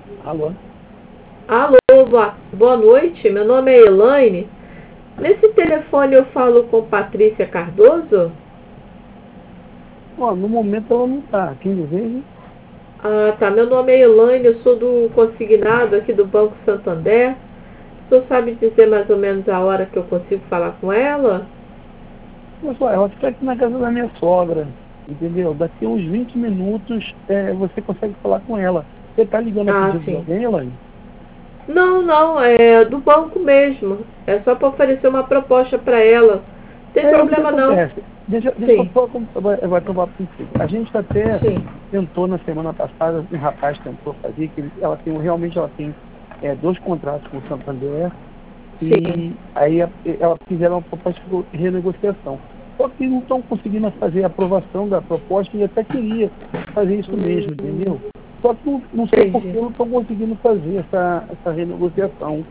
Alô? Alô, boa noite, meu nome é Elaine. Nesse telefone eu falo com Patrícia Cardoso? Ó, no momento ela não tá. Quem deseja? Ah, tá, meu nome é Elaine, eu sou do consignado aqui do Banco Santander. O senhor sabe dizer mais ou menos a hora que eu consigo falar com ela? Olha só, ela fica aqui na casa da minha sogra, entendeu? Daqui a uns 20 minutos você consegue falar com ela. Você tá ligando a Ah, pedido de sim. alguém, Elaine? Não, é do banco mesmo. É só para oferecer uma proposta para ela. Não tem O que problema não. acontece? Deixa eu Sim, só vai tomar contigo. A gente até sim, tentou na semana passada, um rapaz tentou fazer, que realmente ela tem dois contratos com o Santander, sim. e aí ela fizeram uma proposta de renegociação. Só que não estão conseguindo fazer a aprovação da proposta e até queria fazer isso mesmo, entendeu? Só que não sei por que Entendi. não estão conseguindo fazer essa renegociação,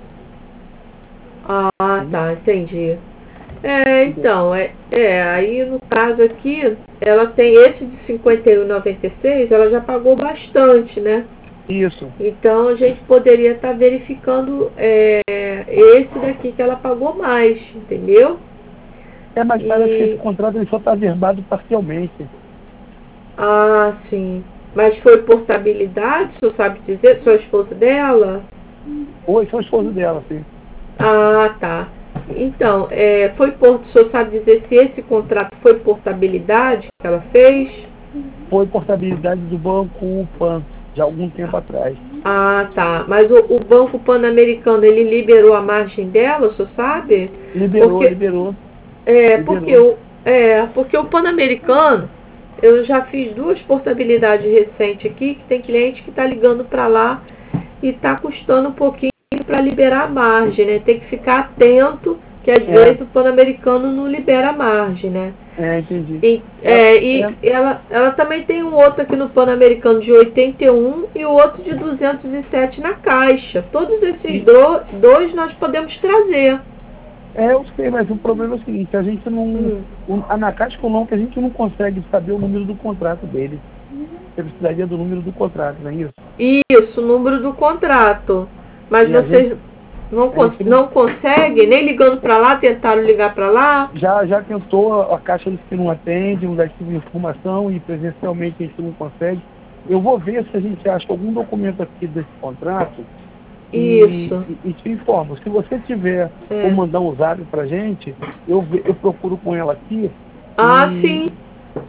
Ah, entendeu? tá, entendi. Entendeu? Aí no caso aqui, ela tem esse de 51,96, ela já pagou bastante, né? Isso. Então a gente poderia estar verificando esse daqui que ela pagou mais, entendeu? Mas parece que esse E, contrato ele só está verbado parcialmente. sim. Mas foi portabilidade, o senhor sabe dizer? Sua esposa dela? Oi, sou o esposo dela, sim. Ah, tá. Então, o senhor sabe dizer se esse contrato foi portabilidade que ela fez? Foi portabilidade do Banco Pan, de algum tempo atrás. Ah, tá. Mas o Banco Pan-Americano, ele liberou a margem dela, o senhor sabe? Liberou, Porque, liberou, é, porque, liberou. o, porque o Pan-Americano, eu já fiz duas portabilidades recentes aqui, que tem cliente que está ligando para lá e está custando um pouquinho para liberar a margem, né? Tem que ficar atento que às É, vezes o Pan-Americano não libera a margem, né? entendi. E ela também tem um outro aqui no Pan-Americano de 81 e o outro de 207 na caixa. Todos esses E, dois nós podemos trazer. eu sei, mas o problema é o seguinte, a gente não. Hum. Na Caixa Econômica a gente não consegue saber o número do contrato dele. Você precisaria do número do contrato, não é isso? Isso, o número do contrato. Mas E vocês a gente não, não conseguem, nem ligando para lá, tentaram ligar para lá? já tentou, a Caixa disse que não atende, não dá esse tipo de informação e presencialmente a gente não consegue. Eu vou ver se a gente acha algum documento aqui desse contrato Isso. e te informo. Se você tiver como É. mandar um zap para a gente, eu procuro com ela aqui Ah, sim. e,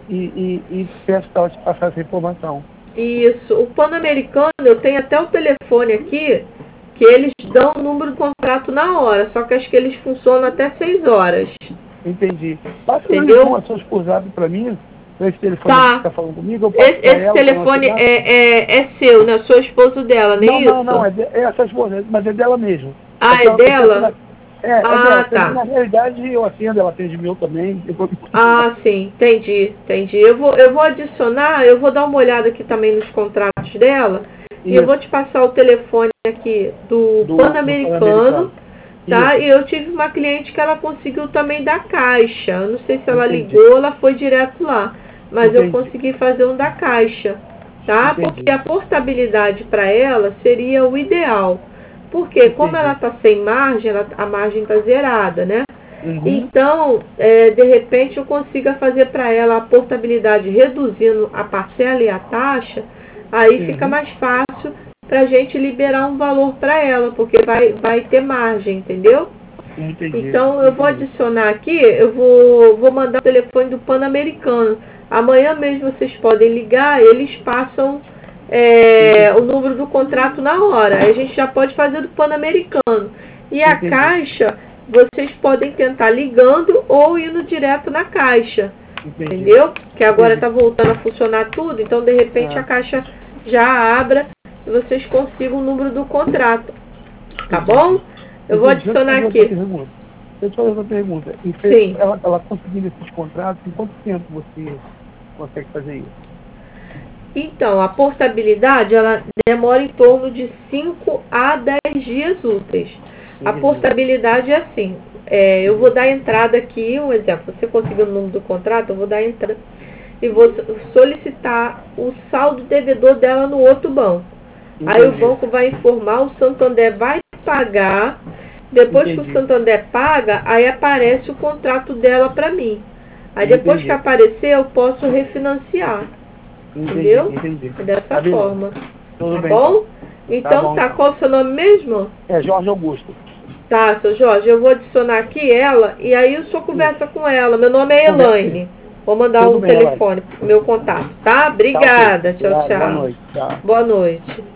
e peço para ela te passar essa informação. Isso. O Pan-Americano, eu tenho até o telefone aqui, que eles dão o número do contrato na hora, só que acho que eles funcionam até 6 horas. Entendi. Passa as Entendeu? informações por zap para mim, para esse telefone aqui que Tá. está falando comigo, eu passo para Esse ela, para ela telefone pegar. é seu, né? Sou esposo dela, não é Não, isso? é essa esposa, mas é dela mesmo. É Ah, que é eu penso dela? é dela, Ah, porque tá. na realidade eu atendo, ela atende meu também. Ah, sim, entendi. Eu vou adicionar, eu vou dar uma olhada aqui também nos contratos dela e eu vou Isso, te passar o telefone aqui do do Pan-Americano, Pan-Americano. tá? Isso, E eu tive uma cliente que ela conseguiu também da Caixa. Eu não sei se ela ligou entendi, ou ela foi direto lá, mas eu entendi, consegui fazer um da Caixa, tá? Porque entendi, a portabilidade para ela seria o ideal. Porque como ela entendi. está sem margem, a margem está zerada, né? Uhum, Então, de repente, eu consiga fazer para ela a portabilidade reduzindo a parcela e a taxa, aí fica uhum, mais fácil para a gente liberar um valor para ela, porque vai ter margem, entendeu? entendi, Então, eu vou entendi. adicionar aqui, vou mandar o telefone do Pan-Americano. Amanhã mesmo vocês podem ligar, eles passam o Entendi, número do contrato na hora. Aí a gente já pode fazer do Pan-Americano. E a entendi, Caixa, vocês podem tentar ligando ou indo direto na Caixa. entendi, Entendeu? Que agora entendi. está voltando a funcionar tudo, então de repente a Ah, Caixa já abra e vocês consigam o número do contrato. Tá bom? entendi. Eu vou Deixa eu te adicionar fazer outra aqui. pergunta. Deixa eu te fazer outra pergunta. Sim. Ela conseguindo esses contratos, em quanto tempo você consegue fazer isso? Então, a portabilidade ela demora em torno de 5 a 10 dias úteis. A Entendi, portabilidade é assim. Eu vou entendi, dar entrada aqui, um exemplo. Você conseguiu o número do contrato, eu vou dar entrada e vou solicitar o saldo devedor dela no outro banco. Aí o Entendi. banco vai informar, o Santander vai pagar. Depois que Entendi. o Santander paga, aí aparece o contrato dela para mim. Aí depois Entendi. que aparecer, eu posso refinanciar. Entendeu? Entendi. É dessa Tá beleza. forma. Tudo Tá bem, bom? Tá Então, bom, tá. então. Qual o seu nome mesmo? É Jorge Augusto. Tá, seu Jorge, eu vou adicionar aqui ela e aí o senhor conversa com ela. Meu nome é Conversa Elaine. Vou mandar Tudo um bem, Elaine. telefone, meu contato, tá? Tá ok. Obrigada. Tchau, Boa tchau. noite. Tchau. Boa noite.